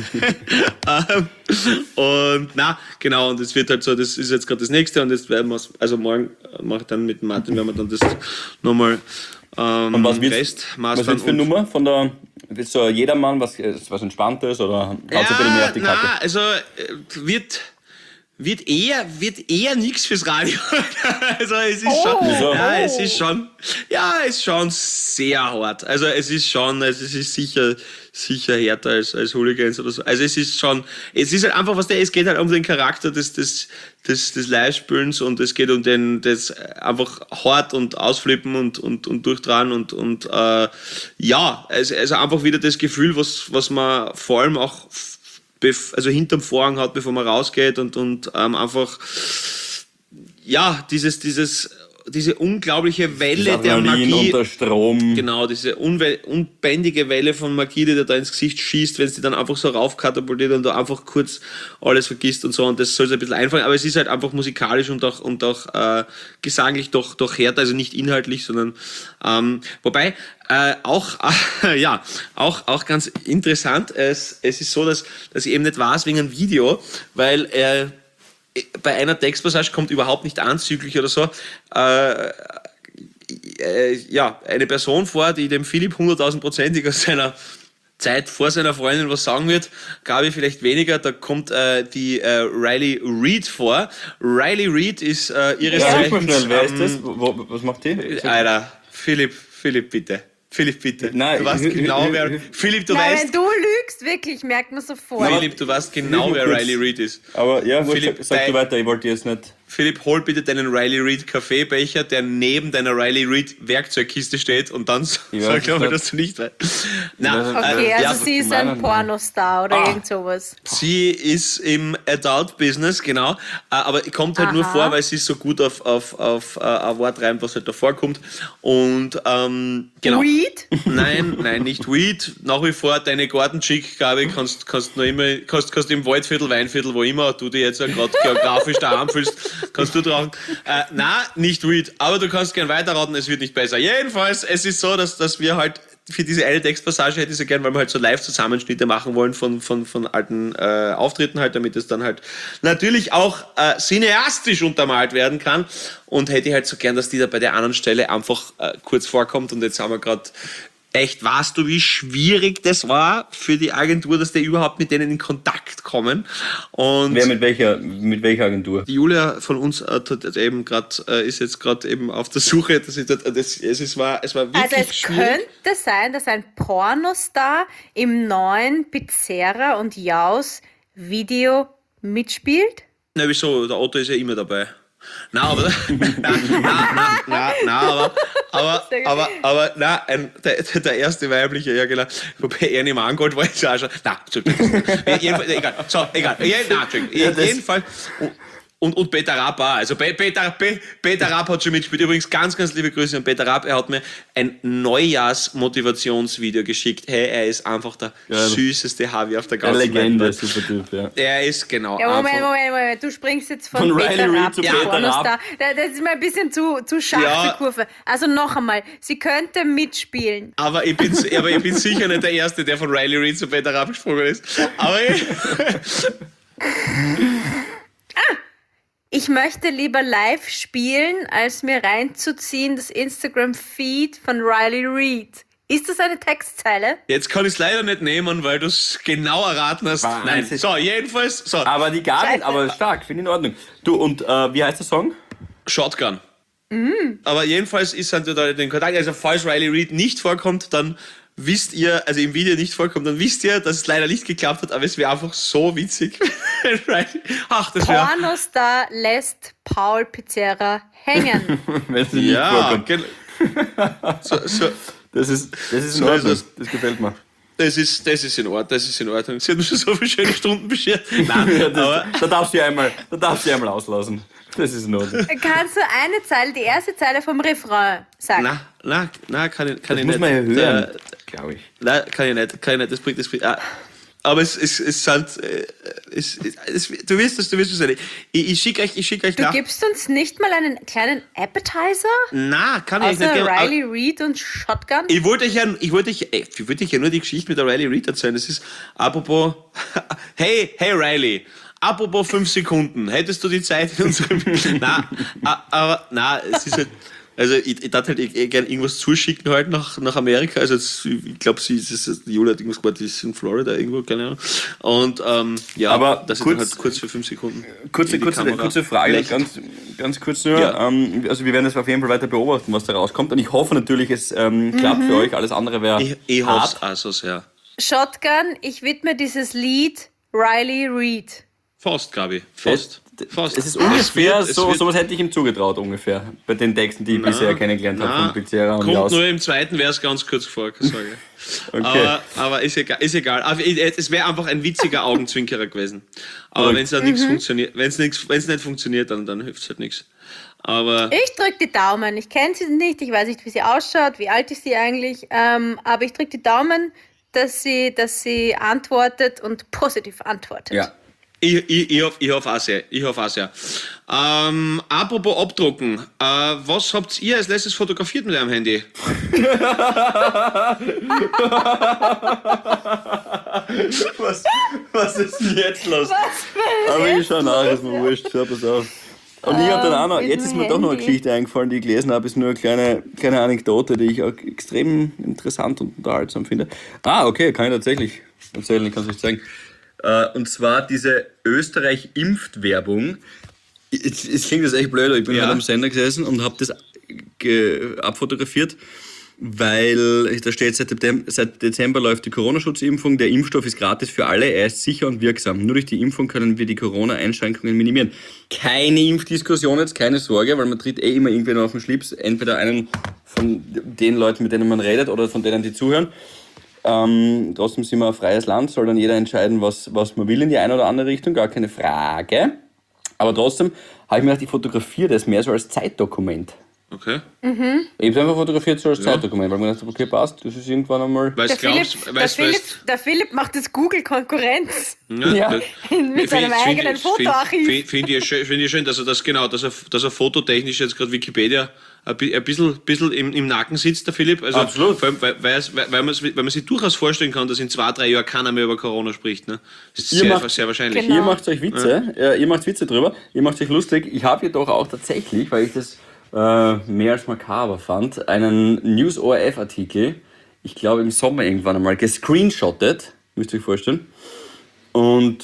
ähm, und na, genau, und es wird halt so, das ist jetzt gerade das nächste und jetzt werden wir es, also morgen mache ich dann mit Martin, werden wir dann das nochmal ähm, Und was wird's, Rest was mastern wird's für eine und- Nummer von der... Willst du jedermann was, was Entspanntes oder haut ja, ein bisschen mehr auf die Kacke? Na, also äh, wird, wird eher, wird eher nichts fürs Radio. Also es ist Oh. schon, ja, es ist schon, ja, es ist schon sehr hart. Also es ist schon, also es ist sicher, sicher härter als, als Hooligans oder so. Also es ist schon, es ist halt einfach, was der, es geht halt um den Charakter des, des, des, des Live-Spielens und es geht um den, das einfach hart und ausflippen und, und, und durchdrehen und, und, äh, ja, also, also einfach wieder das Gefühl, was, was man vor allem auch also hinterm Vorhang hat, bevor man rausgeht und, und ähm, einfach ja, dieses, dieses, diese unglaubliche Welle der Adrenalin Magie. unter Strom. Genau, diese unwe- unbändige Welle von Magie, die dir da ins Gesicht schießt, wenn es dir dann einfach so raufkatapultiert und du einfach kurz alles vergisst und so, und das soll es ein bisschen einfangen, aber es ist halt einfach musikalisch und auch, und auch äh, gesanglich doch, doch härter, also nicht inhaltlich, sondern ähm, wobei Äh, auch, äh, ja, auch, auch ganz interessant, es, es ist so, dass, dass ich eben nicht weiß wegen einem Video, weil äh, bei einer Textpassage kommt überhaupt nicht anzüglich oder so, äh, äh, ja, eine Person vor, die dem Philipp hunderttausendprozentig aus seiner Zeit vor seiner Freundin was sagen wird, Gabi vielleicht weniger, da kommt äh, die äh, Riley Reid vor. Riley Reid ist äh, ihres Ja, sag mal Zeichens, schnell, wer ist ähm, das? Wo, wo, was macht die? Alter, Philipp, Philipp, bitte. Philipp, bitte. Nein, du weißt ich- genau, ich- wer... ich- Philipp, du Nein, weißt... wenn du lügst, wirklich, merkt man sofort. Philipp, du weißt genau, wer kurz. Riley Reid ist. Aber ja, gut, Philipp, sag, sag dein- du weiter, ich wollte jetzt nicht. Philipp, hol bitte deinen Riley Reid Kaffeebecher, der neben deiner Riley Reid Werkzeugkiste steht, und dann Ich weiß sag es mal, nicht. dass du nicht weißt. weiß Na, es Okay, äh, also ja, sie ist meinen ein wir? Pornostar oder Ah. irgend sowas. sie ist im Adult-Business, genau, äh, aber kommt halt nur Aha. vor, weil sie so gut auf, auf, auf äh, ein Wort reimt, was halt da vorkommt. Und ähm, genau. Weed? Nein, nein, nicht Weed. Nach wie vor deine Gartenchick, Gabi, kannst, kannst noch immer, kannst, kannst im Waldviertel, Weinviertel, wo immer du dich jetzt gerade geografisch daheim fühlst, kannst du tragen. Äh, nein, nicht Weed, aber du kannst gern weiterraten, es wird nicht besser. Jedenfalls, es ist so, dass, dass wir halt für diese eine Textpassage hätte ich so gern, weil wir halt so Live-Zusammenschnitte machen wollen von, von, von alten äh, Auftritten halt, damit es dann halt natürlich auch äh, cineastisch untermalt werden kann, und hätte ich halt so gern, dass die da bei der anderen Stelle einfach äh, kurz vorkommt, und jetzt haben wir gerade echt, weißt du, wie schwierig das war für die Agentur, dass die überhaupt mit denen in Kontakt kommen. Und Wer mit welcher, mit welcher Agentur? die Julia von uns äh, hat jetzt eben grad, äh, ist jetzt gerade eben auf der Suche. Dass ich dort, das, es, ist, war, es war wirklich Also es schwierig. könnte sein, dass ein Pornostar im neuen Pizzeria und Jaus Video mitspielt. Na, wieso? Der Otto ist ja immer dabei. Nein, aber, nein, nein, nein, nein, nein, aber, aber, aber, aber, nein, ein, der, der erste weibliche, ja genau, wobei Ernie Mangold war jetzt auch schon, nein, Entschuldigung, jedenfalls, egal, so, egal, ja, nein, Entschuldigung, Ja, das- jedenfalls, und, und Peter Rapp auch, also Pe- Peter, Pe- Peter Rapp hat schon mitgespielt, übrigens ganz, ganz liebe Grüße an Peter Rapp, er hat mir ein Neujahrs-Motivationsvideo geschickt, hey, er ist einfach der Geil. süßeste Harvey auf der Eine ganzen Legende, Welt. super Typ, ja. Er ist, genau, Ja, Moment, einfach, Moment, Moment. Du springst jetzt von, Von Peter Riley Reid Rapp zu zu Peter Pornostar. Rapp. Da- Das ist mir ein bisschen zu, zu scharf, Ja. die Kurve. Also noch einmal, sie könnte mitspielen. Aber ich, bin, aber ich bin sicher nicht der Erste, der von Riley Reid zu Peter Rapp gesprungen ist. Aber ich, Ich möchte lieber live spielen, als mir reinzuziehen das Instagram-Feed von Riley Reid. Ist das eine Textzeile? jetzt kann ich es leider nicht nehmen, weil du es genau erraten hast. Wahnsinn. Nein, so, jedenfalls, so, Aber die Gabi, Scheiße. aber stark, finde ich in Ordnung. Du, und äh, wie heißt der Song? Shotgun. Aber jedenfalls ist halt da den Kontakt, also falls Riley Reid nicht vorkommt, dann wisst ihr, also im Video nicht vorkommt, dann wisst ihr, dass es leider nicht geklappt hat, aber es wäre einfach so witzig. Riley- Ach, das wäre... Pornostar lässt Paul Pizzerra hängen. Wenn sie nicht Ja, vorkommt. gen- so, so, Das ist, das ist in So ist Ordnung. es. Das gefällt mir. das, ist, das ist in Ordnung, das ist in Ordnung. Sie hat mir schon so viele schöne Stunden beschert. Nein, Ja, das, aber... da darfst du einmal, da darfst du einmal auslassen. Das ist in Ordnung. Kannst du eine Zeile, die erste Zeile vom Refrain sagen? Na, na, na, kann ich, kann Das ich muss nicht. man ja hören, Der- glaube ich. Nein, kann ich nicht, kann ich nicht, das bringt das bringt. Ah, aber es, es, es sind, äh, es, es, es, du wirst es, du wirst es nicht. Ich, ich schicke euch, ich schicke euch Du nach. gibst uns nicht mal einen kleinen Appetizer? Na, kann ich Außer nicht. geben. Riley Reid und Shotgun? Ich wollte euch ja, ich wollte euch, ey, ich wollte euch ja nur die Geschichte mit der Riley Reid erzählen. Das ist, apropos, hey, hey Riley, apropos fünf Sekunden, hättest du die Zeit in unserem, na, a- aber, na, es ist halt, Also ich, ich darf halt eh, eh gerne irgendwas zuschicken halt nach, nach Amerika. Also jetzt, ich glaube, sie ist, ist, Julia hat irgendwas gemacht, die ist in Florida irgendwo, keine Ahnung. Und ähm, ja, Aber das kurz- ist halt kurz für fünf Sekunden. Kurze, in die kurze, Kamera kurze Frage, lächelt. ganz, ganz kurz nur. Ja. Ähm, also wir werden das auf jeden Fall weiter beobachten, was da rauskommt. Und ich hoffe natürlich, es ähm, klappt für euch. Alles andere wäre Ich, ich hoffe hart. es also sehr. Shotgun, ich widme dieses Lied Riley Reid. Fast, Gabi. Fast. Es, Fast. es ist ungefähr, Es wird- es so wird- sowas hätte ich ihm zugetraut, ungefähr. Bei den Texten, die ich Na, bisher kennengelernt habe na, von Pizzera und Kommt Jaus. nur im zweiten Vers ganz kurz vor, sage ich. Okay. Aber, aber ist egal. Ist egal. Aber ich- es wäre einfach ein witziger Augenzwinkerer gewesen. Aber Okay. wenn es dann nichts funktioniert, wenn es nichts, wenn es nicht funktioniert, dann, dann hilft es halt nichts. Aber Ich drücke die Daumen. Ich kenne sie nicht, ich weiß nicht, wie sie ausschaut, wie alt ist sie eigentlich, ähm, aber ich drücke die Daumen, dass sie, dass sie antwortet und positiv antwortet. Ja. ich, ich, ich hoffe ich hoff auch sehr. Ich hoffe auch sehr. Ähm, apropos abdrucken. Äh, was habt ihr als letztes fotografiert mit eurem Handy? Was, was ist denn jetzt los? Aber ich schau nach, ist mir wurscht. Schau, pass auf. Und ich habe dann auch noch, mit jetzt dem ist mir doch noch eine Handy. Geschichte eingefallen, die ich gelesen habe, ist nur eine kleine, kleine Anekdote, die ich auch extrem interessant und unterhaltsam finde. Ah, okay, kann ich tatsächlich erzählen, ich kann es euch zeigen. Äh, Und zwar diese Österreich-Impft-Werbung. Es es klingt jetzt echt blöd, aber ich bin Ja. halt am Sender gesessen und habe das ge- abfotografiert, weil da steht, seit Dezember, seit Dezember läuft die Corona-Schutzimpfung. Der Impfstoff ist gratis für alle, er ist sicher und wirksam. Nur durch die Impfung können wir die Corona-Einschränkungen minimieren. Keine Impfdiskussion jetzt, keine Sorge, weil man tritt eh immer irgendwen auf den Schlips. Entweder einen von den Leuten, mit denen man redet, oder von denen, die zuhören. Ähm, trotzdem sind wir ein freies Land, soll dann jeder entscheiden, was, was man will in die eine oder andere Richtung, gar keine Frage. Aber trotzdem habe ich mir gedacht, ich fotografiere das mehr so als Zeitdokument. Okay. Ich habe es einfach fotografiert so als Zeitdokument, weil ich mir gedacht habe, okay, passt, das ist irgendwann einmal... Weil Der du Philipp, glaubst, der, weißt, Philipp, weißt, der Philipp macht jetzt Google-Konkurrenz. Ja. das- Mit seinem Find- eigenen find- Fotoarchiv. Finde find ich, schön- find ich schön, dass er das genau, dass er, dass er fototechnisch jetzt gerade Wikipedia ein bi- ein bisschen, bisschen im, im Nacken sitzt, der Philipp. Also Absolut. Vor allem, weil, weil, es- weil, man, weil man sich durchaus vorstellen kann, dass in zwei, drei Jahren keiner mehr über Corona spricht. Ne? Das ist Ihr sehr, macht- sehr wahrscheinlich. Genau. Ihr macht euch Witze, äh, ihr macht Witze drüber, ihr macht euch lustig. Ich habe jedoch auch tatsächlich, weil ich das äh, mehr als makaber fand, einen News-O R F-Artikel, ich glaube im Sommer irgendwann einmal, gescreenshottet, müsst ihr euch vorstellen. Und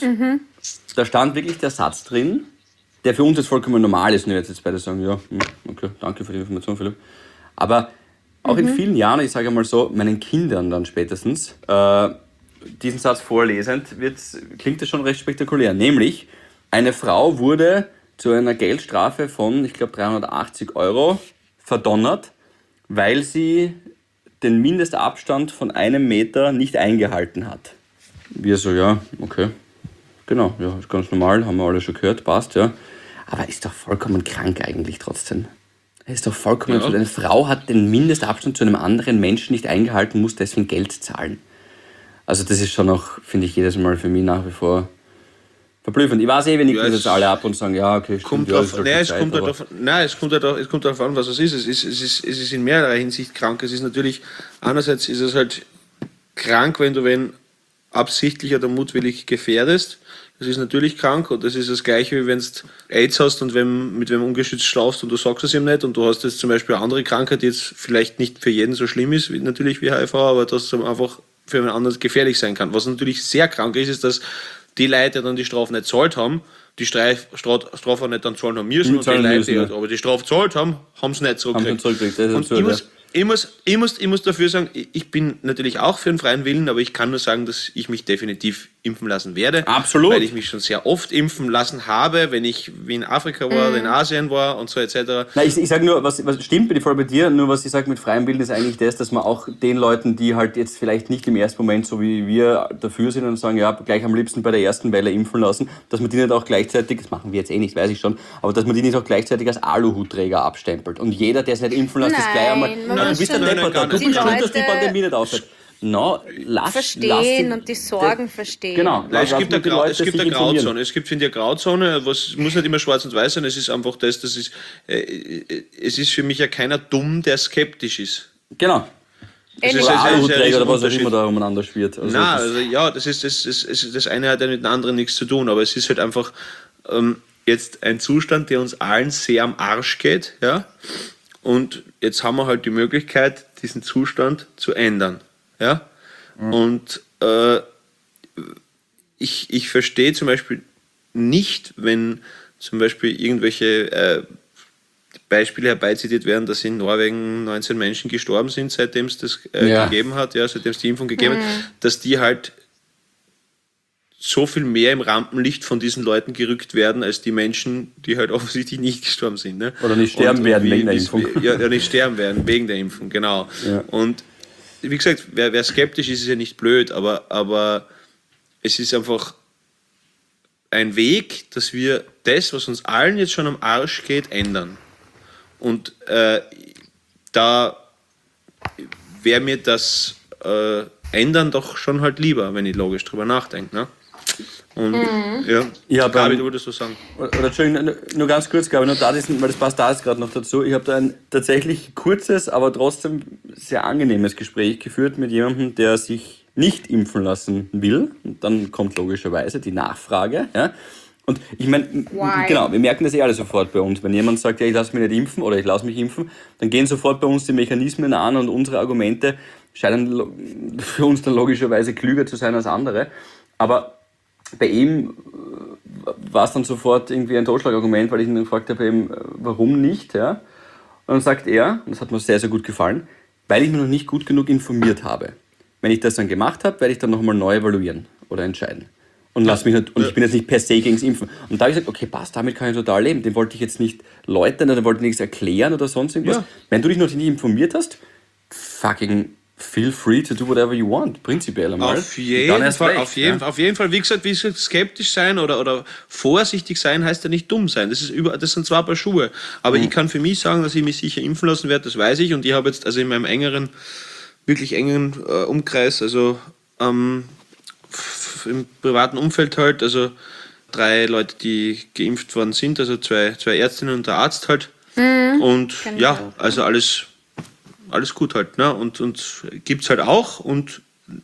da stand wirklich der Satz drin, der für uns jetzt vollkommen normal ist. Und jetzt jetzt beide sagen, ja, hm, okay, danke für die Information, Philipp. Aber auch in vielen Jahren, ich sage mal so, meinen Kindern dann spätestens, äh, diesen Satz vorlesend, wird's, klingt das schon recht spektakulär. Nämlich, eine Frau wurde zu einer Geldstrafe von, ich glaube, dreihundertachtzig Euro verdonnert, weil sie den Mindestabstand von einem Meter nicht eingehalten hat. Wir so, ja, okay, genau, ja, ist ganz normal, haben wir alle schon gehört, passt, ja. Aber ist doch vollkommen krank eigentlich trotzdem. Ist doch vollkommen Ja. absurd. Eine Frau hat den Mindestabstand zu einem anderen Menschen nicht eingehalten, muss deswegen Geld zahlen. Also das ist schon noch, finde ich, jedes Mal für mich nach wie vor verblüffend. Ich weiß eh, wir nicken Ja, das es jetzt alle ab und sagen, ja, okay, stimmt, Kommt ja, drauf, ist halt nein, die es Zeit, kommt halt aber- drauf, nein, es kommt halt drauf, es kommt darauf an, was es ist. Es ist, es ist, es ist in mehrerer Hinsicht krank. Es ist natürlich, einerseits ist es halt krank, wenn du wen absichtlich oder mutwillig gefährdest. Das ist natürlich krank und das ist das Gleiche, wie wenn du AIDS hast und wenn, mit wem ungeschützt schlafst und du sagst es ihm nicht und du hast jetzt zum Beispiel eine andere Krankheit, die jetzt vielleicht nicht für jeden so schlimm ist, wie, natürlich wie H I V, aber dass es einfach für einen anderen gefährlich sein kann. Was natürlich sehr krank ist, ist, dass die Leute, die dann die Strafe nicht zahlt haben, die Streif, Stra- Strafe nicht dann zahlen haben müssen Mhm, und die zahlen Leute, müssen, die ja. aber die Strafe zahlt haben, haben es nicht zurückgekriegt. Haben sie zurückgekriegt, das ist und absurd, ich muss, ja. ich, muss, ich, muss, ich muss dafür sagen, ich ich bin natürlich auch für einen freien Willen, aber ich kann nur sagen, dass ich mich definitiv impfen lassen werde. Absolut. Weil ich mich schon sehr oft impfen lassen habe, wenn ich wie in Afrika war oder in Asien war und so et cetera. Nein, ich, ich sage nur, was, was stimmt, bin ich voll bei dir, nur was ich sage mit freiem Willen ist eigentlich das, dass man auch den Leuten, die halt jetzt vielleicht nicht im ersten Moment so wie wir dafür sind und sagen, ja, gleich am liebsten bei der ersten Welle impfen lassen, dass man die nicht auch gleichzeitig, das machen wir jetzt eh nicht, weiß ich schon, aber dass man die nicht auch gleichzeitig als Aluhutträger abstempelt. Und jeder, der es nicht impfen lässt, ist gleich einmal, Nein, man na, du muss bist ein schon Nein, Deppert, nein, du gar bist nicht. schuld, dass die Die Leute Pandemie nicht aufhört. No, lass, Verstehen lass die, und die Sorgen verstehen. Genau. Nein, Lass es gibt, mal eine, die Grau, Leute es gibt sich eine informieren. Grauzone. Es gibt, finde ich, eine Grauzone. Was muss nicht immer schwarz und weiß sein. Es ist einfach das, das ist, äh, äh, es ist für mich ja keiner dumm, der skeptisch ist. Genau. Es Oder ist- Oder es ist ein Aluhutträger oder was auch Unterschied. immer da umeinander schwirrt. Also Nein, das- also ja, das ist das, das, das, das eine hat ja mit dem anderen nichts zu tun, aber es ist halt einfach ähm, jetzt ein Zustand, der uns allen sehr am Arsch geht, ja. Und jetzt haben wir halt die Möglichkeit, diesen Zustand zu ändern. Ja? Mhm. Und äh, ich, ich verstehe zum Beispiel nicht, wenn zum Beispiel irgendwelche äh, Beispiele herbeizitiert werden, dass in Norwegen neunzehn Menschen gestorben sind, seitdem es das äh, ja. gegeben hat, ja, seitdem es die Impfung gegeben mhm. hat, dass die halt so viel mehr im Rampenlicht von diesen Leuten gerückt werden, als die Menschen, die halt offensichtlich nicht gestorben sind. Ne? Oder nicht sterben und, werden und wie, wegen der Impfung. Ja, ja, nicht sterben werden wegen der Impfung, genau. Ja. Und wie gesagt, wer, wer skeptisch ist, ist ja nicht blöd, aber, aber es ist einfach ein Weg, dass wir das, was uns allen jetzt schon am Arsch geht, ändern. Und äh, da wäre mir das äh, Ändern doch schon halt lieber, wenn ich logisch drüber nachdenke. Ne? Und mhm. ja, ja Gabi, du würdest was sagen. Oder, oder Entschuldigung, nur ganz kurz, Gabi, nur da, weil das passt da jetzt gerade noch dazu. Ich habe da ein tatsächlich kurzes, aber trotzdem sehr angenehmes Gespräch geführt mit jemandem, der sich nicht impfen lassen will. Und dann kommt logischerweise die Nachfrage. Ja? Und ich meine, genau, wir merken das eh alle sofort bei uns. Wenn jemand sagt, ja, ich lasse mich nicht impfen oder ich lasse mich impfen, dann gehen sofort bei uns die Mechanismen an und unsere Argumente scheinen für uns dann logischerweise klüger zu sein als andere. Aber bei ihm war es dann sofort irgendwie ein Totschlagargument, weil ich ihn dann gefragt habe, eben, warum nicht? Ja? Und dann sagt er, und das hat mir sehr, sehr gut gefallen, weil ich mich noch nicht gut genug informiert habe. Wenn ich das dann gemacht habe, werde ich dann nochmal neu evaluieren oder entscheiden. Und, lass mich nicht, und ich bin jetzt nicht per se gegen das Impfen. Und da habe ich gesagt, okay, passt, damit kann ich total leben. Den wollte ich jetzt nicht läutern oder wollte nichts erklären oder sonst irgendwas. Ja. Wenn du dich noch nicht informiert hast, fucking feel free to do whatever you want, prinzipiell einmal. Auf jeden Fall, auf jeden, ja. auf jeden Fall, wie gesagt, wie gesagt, skeptisch sein oder, oder vorsichtig sein heißt ja nicht dumm sein. Das ist über, das sind zwar ein paar Schuhe, aber mhm. ich kann für mich sagen, dass ich mich sicher impfen lassen werde, das weiß ich. Und ich habe jetzt also in meinem engeren, wirklich engen äh, Umkreis, also ähm, im privaten Umfeld halt, also drei Leute, die geimpft worden sind, also zwei, zwei Ärztinnen und der Arzt halt. Mhm. Und ja, also alles, alles gut halt, ne? Und, und gibt's halt auch und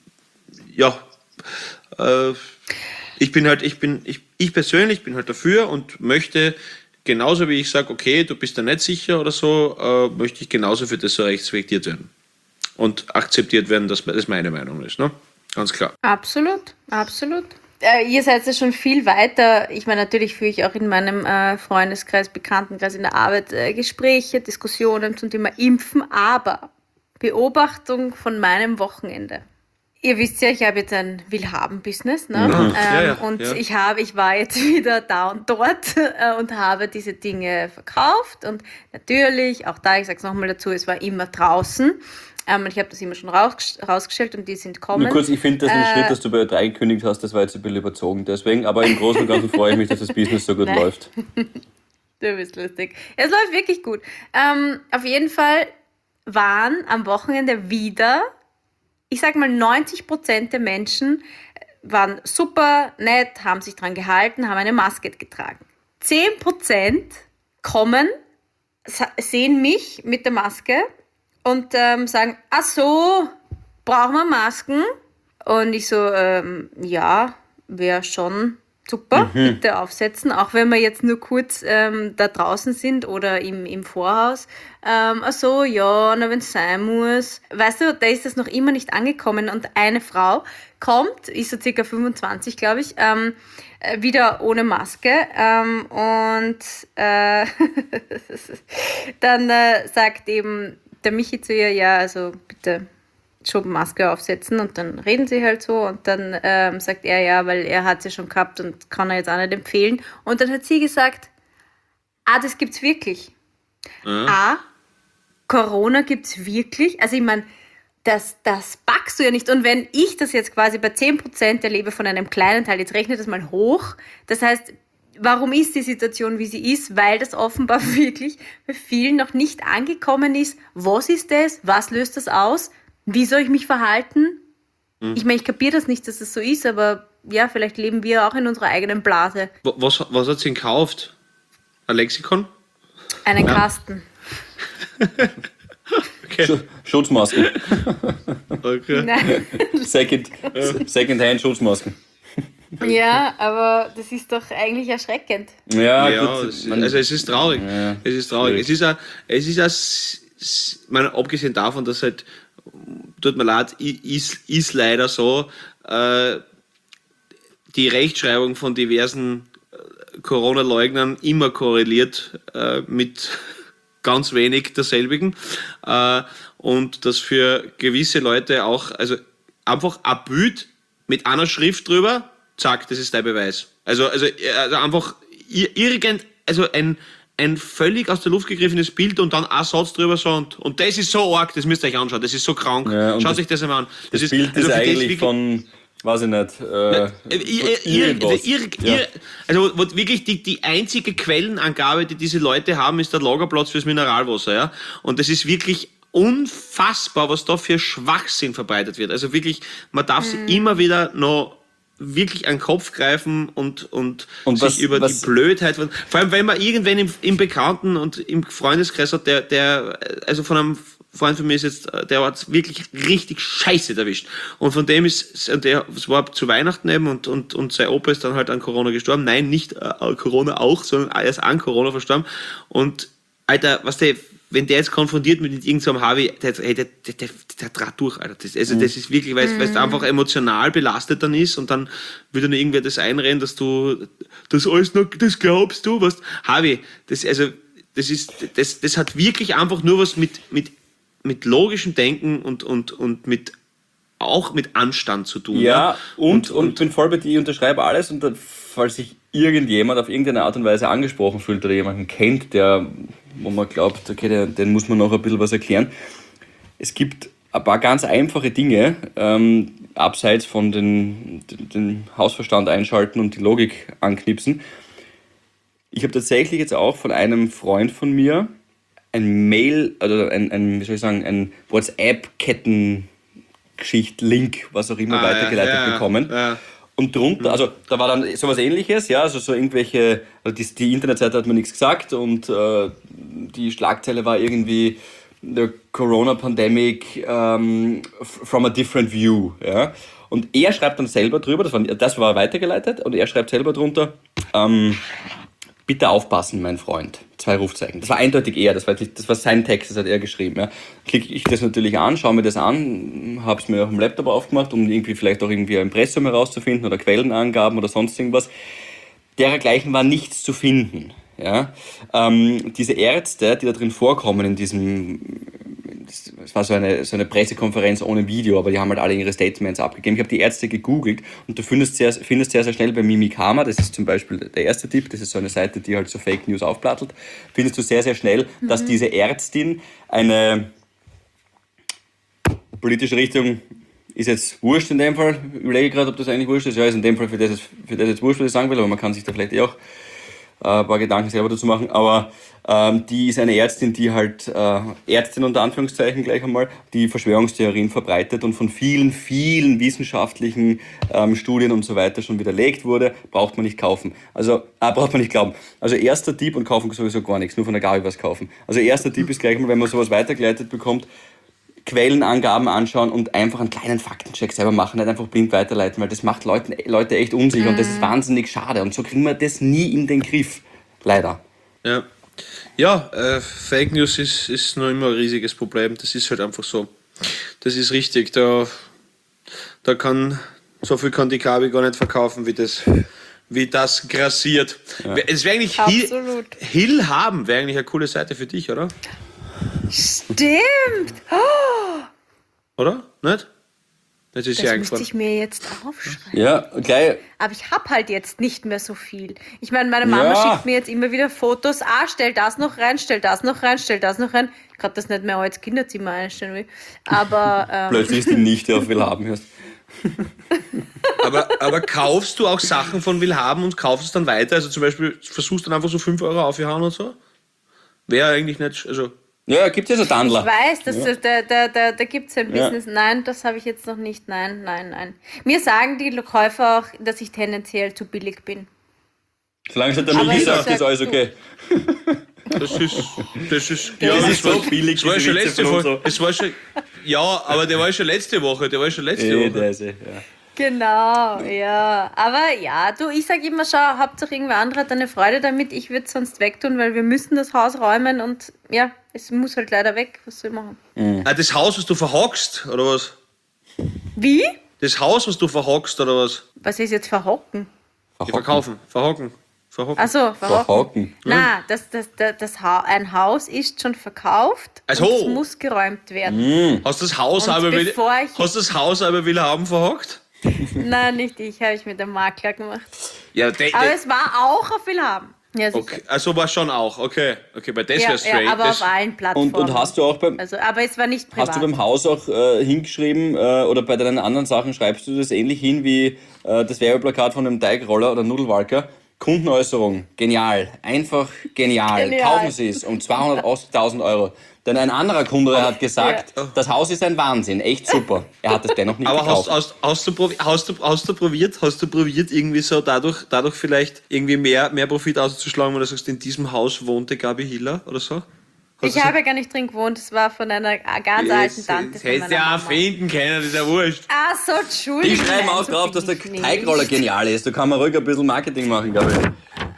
ja, äh, ich bin halt, ich bin, ich, ich persönlich bin halt dafür und möchte genauso wie ich sage, okay, du bist da nicht sicher oder so, äh, möchte ich genauso für das so respektiert werden und akzeptiert werden, dass das meine Meinung ist, ne? Ganz klar. Absolut, absolut. Äh, ihr seid ja schon viel weiter. Ich meine, natürlich führe ich auch in meinem äh, Freundeskreis, Bekanntenkreis, in der Arbeit äh, Gespräche, Diskussionen zum Thema Impfen, aber Beobachtung von meinem Wochenende. Ihr wisst ja, ich habe jetzt ein Willhaben-Business, ne? Mhm. Ähm, ja, ja, und ja. ich habe, ich war jetzt wieder da und dort äh, und habe diese Dinge verkauft und natürlich, auch da, ich sage es nochmal dazu, es war immer draußen. Ähm, ich habe das immer schon raus, rausgestellt und die sind kommen. Nur kurz, ich finde das ein äh, Schritt, dass du bei drei gekündigt hast, das war jetzt ein bisschen überzogen deswegen, aber im Großen und Ganzen freue ich mich, dass das Business so gut läuft. Du bist lustig. Es läuft wirklich gut. Ähm, auf jeden Fall waren am Wochenende wieder, ich sag mal neunzig Prozent der Menschen waren super nett, haben sich dran gehalten, haben eine Maske getragen. zehn Prozent kommen, sehen mich mit der Maske und ähm, sagen, ach so, brauchen wir Masken? Und ich so, ähm, ja, wäre schon super, mhm. bitte aufsetzen, auch wenn wir jetzt nur kurz ähm, da draußen sind oder im, im Vorhaus. Ähm, ach so, ja, na, wenn es sein muss. Weißt du, da ist das noch immer nicht angekommen und eine Frau kommt, ist so circa fünfundzwanzig, glaube ich, ähm, wieder ohne Maske ähm, und äh, dann äh, sagt eben der Michi zu ihr, ja, also bitte schon Maske aufsetzen und dann reden sie halt so und dann ähm, sagt er ja, weil er hat sie schon gehabt und kann er jetzt auch nicht empfehlen und dann hat sie gesagt, ah, das gibt's wirklich. Mhm. Ah, Corona gibt's wirklich? Also ich meine, das, das packst du ja nicht und wenn ich das jetzt quasi bei zehn Prozent erlebe von einem kleinen Teil, jetzt rechne das mal hoch, das heißt, warum ist die Situation, wie sie ist? Weil das offenbar wirklich bei vielen noch nicht angekommen ist. Was ist das? Was löst das aus? Wie soll ich mich verhalten? Mhm. Ich meine, ich kapiere das nicht, dass das so ist, aber ja, vielleicht leben wir auch in unserer eigenen Blase. Was, was hat sie denn gekauft? Ein Lexikon? Einen ja. Kasten. Okay. Sch- Schutzmasken. Okay. Second, Second-Hand Schutzmasken. Ja, aber das ist doch eigentlich erschreckend. Ja, Ja, gut, es, man- also es ist traurig. Ja, es ist traurig. schwierig. Es ist auch, es ist auch, s- s- ich meine, abgesehen davon, dass halt, tut mir leid, i- ist, ist leider so, äh, die Rechtschreibung von diversen äh, Corona-Leugnern immer korreliert äh, mit ganz wenig derselbigen. Äh, und dass für gewisse Leute auch, also einfach ein Bild mit einer Schrift drüber, zack, das ist der Beweis. Also, also, also einfach ir- irgend, also ein, ein völlig aus der Luft gegriffenes Bild und dann ein Satz drüber so und, und das ist so arg, das müsst ihr euch anschauen, das ist so krank. Ja, und Schaut das- euch das einmal an. Das, ist, Bild also ist für das eigentlich wirklich- von, weiß ich nicht, äh, Äh, ihr- ihr- irgendwas. ihr- Ja. ihr- Also wo wirklich die, die einzige Quellenangabe, die diese Leute haben, ist der Lagerplatz fürs Mineralwasser. Ja? Und das ist wirklich unfassbar, was da für Schwachsinn verbreitet wird. Also wirklich, man darf sich immer wieder noch wirklich an den Kopf greifen und, und, Und sich was- über was- die Blödheit, von- vor allem wenn man irgendwen im, im Bekannten und im Freundeskreis hat, der, der, also von einem Freund von mir ist jetzt, der hat wirklich richtig scheiße erwischt. Und von dem ist, der, es war zu Weihnachten eben und, und, und sein Opa ist dann halt an Corona gestorben. Nein, nicht äh, Corona auch, sondern er ist an Corona verstorben. Und Alter, was der, wenn der jetzt konfrontiert mit irgendeinem Harvey, der, hey, der, der, der, der draht durch, Alter. Das, also das ist wirklich, weil es einfach emotional belastet dann ist und dann würde nur irgendwer das einreden, dass du das alles noch, das glaubst du, was? Harvey, das, also, das ist, das, das hat wirklich einfach nur was mit, mit, mit logischem Denken und, und, und mit, auch mit Anstand zu tun. Ja, und, und, bin voll bei dir, ich unterschreibe alles und dann, falls sich irgendjemand auf irgendeine Art und Weise angesprochen fühlt oder jemanden kennt, der, wo man glaubt, okay, der, den muss man noch ein bisschen was erklären. Es gibt ein paar ganz einfache Dinge, ähm, abseits von den, den, den Hausverstand einschalten und die Logik anknipsen. Ich habe tatsächlich jetzt auch von einem Freund von mir ein Mail, oder ein, ein wie soll ich sagen, ein WhatsApp-Ketten-Geschicht-Link, was auch immer, Ah, weitergeleitet ja, ja, bekommen. ja. Und drunter, also da war dann sowas ähnliches, ja, also so irgendwelche, also die, die Internetseite hat mir nichts gesagt und äh, die Schlagzeile war irgendwie the Corona Pandemic um, from a different view, ja. Und er schreibt dann selber drüber, das war, das war weitergeleitet, und er schreibt selber drunter, ähm, bitte aufpassen, mein Freund. Zwei Rufzeichen. Das war eindeutig er, das war, das war sein Text, das hat er geschrieben. Ja. Klicke ich das natürlich an, schaue mir das an, habe es mir auf dem Laptop aufgemacht, um irgendwie vielleicht auch irgendwie ein Impressum herauszufinden oder Quellenangaben oder sonst irgendwas. Dergleichen war nichts zu finden. Ja. Ähm, diese Ärzte, die da drin vorkommen in diesem, es war so eine, so eine Pressekonferenz ohne Video, aber die haben halt alle ihre Statements abgegeben. Ich habe die Ärzte gegoogelt und du findest sehr, findest sehr, sehr schnell bei Mimikama, das ist zum Beispiel der erste Tipp, das ist so eine Seite, die halt so Fake News aufplattelt, findest du sehr, sehr schnell, dass diese Ärztin eine politische Richtung, ist jetzt wurscht in dem Fall, ich überlege gerade, ob das eigentlich wurscht ist, ja, ist in dem Fall für das, jetzt- für das jetzt wurscht, was ich sagen will, aber man kann sich da vielleicht eh auch äh, ein paar Gedanken selber dazu machen, aber ähm, die ist eine Ärztin, die halt, äh, Ärztin unter Anführungszeichen gleich einmal, die Verschwörungstheorien verbreitet und von vielen, vielen wissenschaftlichen ähm, Studien und so weiter schon widerlegt wurde, braucht man nicht kaufen. Also, äh, braucht man nicht glauben. Also erster Tipp, und kaufen sowieso gar nichts, nur von der Gabi was kaufen. Also erster Tipp ist gleich mal, wenn man sowas weitergeleitet bekommt, Quellenangaben anschauen und einfach einen kleinen Faktencheck selber machen, nicht einfach blind weiterleiten, weil das macht Leuten, Leute echt unsicher und das ist wahnsinnig schade und so kriegen wir das nie in den Griff. Leider. Ja, ja äh, Fake News ist, ist noch immer ein riesiges Problem. Das ist halt einfach so. Das ist richtig. Da, da kann, so viel kann die Gabi gar nicht verkaufen, wie das, wie das grassiert. Es wäre eigentlich Hill, Absolut. Hill haben, wäre eigentlich eine coole Seite für dich, oder? Stimmt. Oh, Oder? Nicht? Das ist das ja müsste eingefallen. ich mir jetzt aufschreiben. Ja, gleich. Aber ich habe halt jetzt nicht mehr so viel. Ich meine, meine Mama Ja. schickt mir jetzt immer wieder Fotos. Ah, stell das noch rein, stell das noch rein, stell das noch rein. Ich kann das nicht mehr als Kinderzimmer einstellen will. Aber ähm, Plötzlich ist die Nichte auf Willhaben hörst. Aber, aber kaufst du auch Sachen von Willhaben und kaufst es dann weiter? Also zum Beispiel versuchst dann einfach so fünf Euro aufzuhauen und so? Wäre eigentlich nicht, also... Ja, gibt es ja so Dandler. ich weiß, dass Ja. da, da, da, da gibt es ein Ja. Business. Nein, das habe ich jetzt noch nicht. Nein, nein, nein. Mir sagen die Käufer auch, dass ich tendenziell zu billig bin. Solange es nicht der Aber Michi ich sagt, sag, ist alles du- okay. Das ist, das ist, Ja, ja, das ist so billig, Das war diese schon Witze letzte von uns Woche. so. Das war schon, ja, aber der war schon letzte Woche. Der war schon letzte Eh, Woche. der ist eh, ja. Genau, ja. Aber ja, du, ich sag immer, schau, Hauptsache irgendwer andere hat eine Freude damit. Ich würde es sonst wegtun, weil wir müssen das Haus räumen und ja, es muss halt leider weg. Was soll ich machen? Mhm. Ah, das Haus, was du verhockst, oder was? Wie? Das Haus, was du verhockst, oder was? Was ist jetzt verhocken? Die verkaufen, verhocken. Verhocken. Achso, verhocken. Verhocken. Na, das, das, das, das ha- ein Haus ist schon verkauft Also. und es muss geräumt werden. Hast du das Haus Und aber will, bevor ich- hast du das Haus aber will haben verhockt? Nein, nicht ich, habe ich mit dem Makler gemacht. Ja, de, Aber de, es war auch auf Willhaben. Ja, sicher. okay. Also war schon auch, okay. Okay, bei das Ja, wäre straight. ja, aber das, auf allen Plattformen. Und, und hast du auch beim, Also, aber es war nicht privat. hast du beim Haus auch äh, hingeschrieben, äh, oder bei deinen anderen Sachen schreibst du das ähnlich hin wie äh, das Werbeplakat von einem Teigroller oder Nudelwalker? Kundenäußerung, genial, einfach genial. Genial. Kaufen Sie es um zweihundertachtzigtausend Euro. Denn ein anderer Kunde hat gesagt, Ja. das Haus ist ein Wahnsinn, echt super. Er hat es dennoch nicht aber hast, gekauft. hast, hast, du probi- hast, du, hast du probiert, hast du probiert, irgendwie so dadurch, dadurch vielleicht irgendwie mehr, mehr Profit auszuschlagen, wenn du sagst, in diesem Haus wohnte Gabi Hiller oder so? Hast Ich du so- habe ja gar nicht drin gewohnt, es war von einer ganz alten Tante. Das Von hättest meiner du ja auch Mama. finden können, das ist ja wurscht. Ach so, Entschuldigung. Die schreiben Nein, auch so drauf, bin dass der ich nicht. Teigroller genial ist. Da kann man ruhig ein bisschen Marketing machen, glaube ich.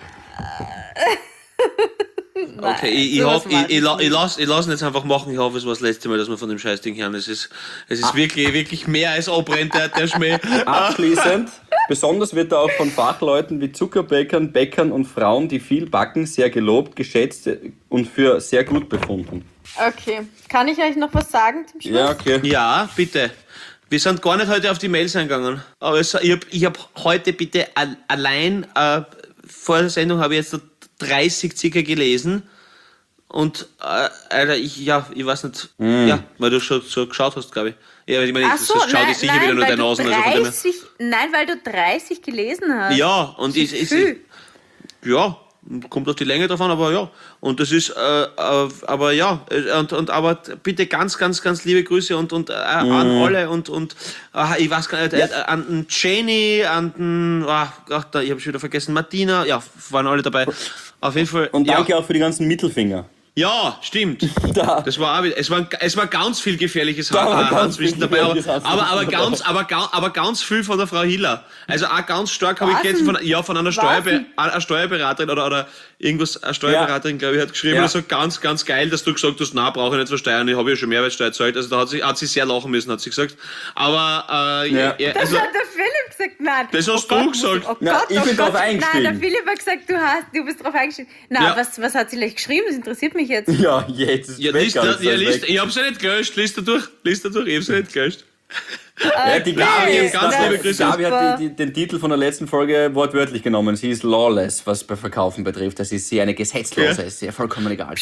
Okay, ich, ich, sowas hoff, weiß ich, ich, ich la- nicht. ich lasse ich lass ihn jetzt einfach machen. Ich hoffe, es war das letzte Mal, dass wir von dem Scheißding hören. Es ist, es Ah. ist wirklich, wirklich mehr als abbrennt, der, der Schmäh. Abschließend, besonders wird er auch von Fachleuten wie Zuckerbäckern, Bäckern und Frauen, die viel backen, sehr gelobt, geschätzt und für sehr gut befunden. Okay. Kann ich euch noch was sagen zum Schluss? Ja, okay. Ja, bitte. Wir sind gar nicht heute auf die Mails eingegangen. Aber es, ich habe ich hab heute bitte al- allein, äh, vor der Sendung habe ich jetzt dreißig circa gelesen. Und, äh, Alter, ich, ja, ich weiß nicht, ja, weil du schon so geschaut hast, glaube ich. Ja, ich meine, Ach das, so, das schaut nein, jetzt sicher nein, wieder nur weil deine du Nasen. Also von dem her- dreißig, nein, weil du dreißig gelesen hast. Ja, und Das ist, ist ist, viel. ja, kommt auf die Länge davon, aber ja. Und das ist, äh, äh, aber ja, äh, und, und aber bitte ganz, ganz, ganz liebe Grüße und, und äh, an alle und, und äh, ich weiß gar nicht, äh, äh, an den Jenny, an den, ah, ach, da, ich habe schon wieder vergessen, Martina, ja, waren alle dabei. Auf jeden Fall. Und danke ja. auch für die ganzen Mittelfinger. Ja, stimmt. Da. Das war auch wieder, es war, es war ganz viel gefährliches Da war Ha- ganz Handwissen viel dabei, aber, gefährliches aber, aber, Handwissen ganz, dabei. aber, ga- aber ganz viel von der Frau Hiller. Also auch ganz stark habe ich Was gelesen von, denn? ja, von einer, Was Steuerbe denn? einer Steuerberaterin oder, oder irgendwas, eine Steuerberaterin, glaube ich, hat geschrieben, Ja. also ganz, ganz geil, dass du gesagt hast, na, brauche ich nicht versteuern, ich habe ja schon Mehrwertsteuer gezahlt. Also da hat sie, hat sie sehr lachen müssen, hat sie gesagt. Aber, äh, Ja. ja, Das also, hat der Philipp gesagt, nein. Das hast oh du Gott, gesagt. muss- Oh Na, Gott, ich oh bin Gott. drauf eingestiegen. Nein, der Philipp hat gesagt, du, hast, du bist drauf eingestiegen. Na, Ja. was, was hat sie gleich geschrieben? Das interessiert mich jetzt. Ja, jetzt ist ja, weg, liest, alles, ja, alles liest, weg. ich habe sie nicht gelöscht, liest da durch, liest da durch, ich habe sie nicht gelöscht. Ja, die Gabi, Okay, ist, ganz das liebe ist Grüße. Gabi super. hat die, die, den Titel von der letzten Folge wortwörtlich genommen. Sie ist lawless, was bei Verkaufen betrifft. Das ist sie eine Gesetzlose, Ja. ist ihr vollkommen egal.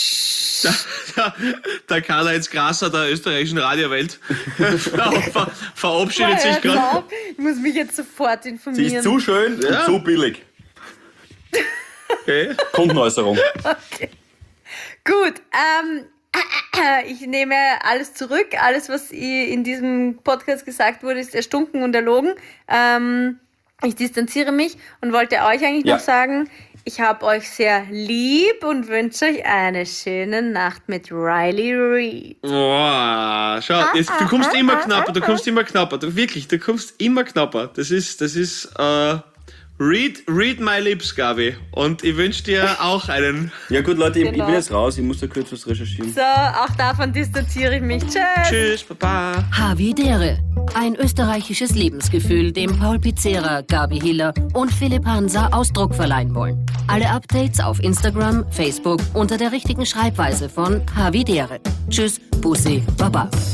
Der, der Karl-Heinz Grasser der österreichischen Radiowelt ver, verabschiedet sich Hört gerade. auf. Ich muss mich jetzt sofort Sie informieren. ist zu schön Ja. und zu billig. Okay. Kundenäußerung. Okay. Gut, ähm, ich nehme alles zurück. Alles, was in diesem Podcast gesagt wurde, ist erstunken und erlogen. Ähm, ich distanziere mich und wollte euch eigentlich Ja. noch sagen, ich habe euch sehr lieb und wünsche euch eine schöne Nacht mit Riley Reid. Boah, schau, jetzt, du kommst immer knapper, du kommst immer knapper. Du, wirklich, du kommst immer knapper. Das ist, das ist, äh, read, read my lips, Gabi. Und ich wünsche dir auch einen. Ja gut, Leute, ich, ich Genau. bin jetzt raus. Ich muss da kurz was recherchieren. So, auch davon distanziere ich mich. Tschüss. Tschüss, Baba. Havidere. Ein österreichisches Lebensgefühl, dem Paul Pizzera, Gabi Hiller und Philipp Hansa Ausdruck verleihen wollen. Alle Updates auf Instagram, Facebook unter der richtigen Schreibweise von Havidere. Tschüss, Bussi, Baba.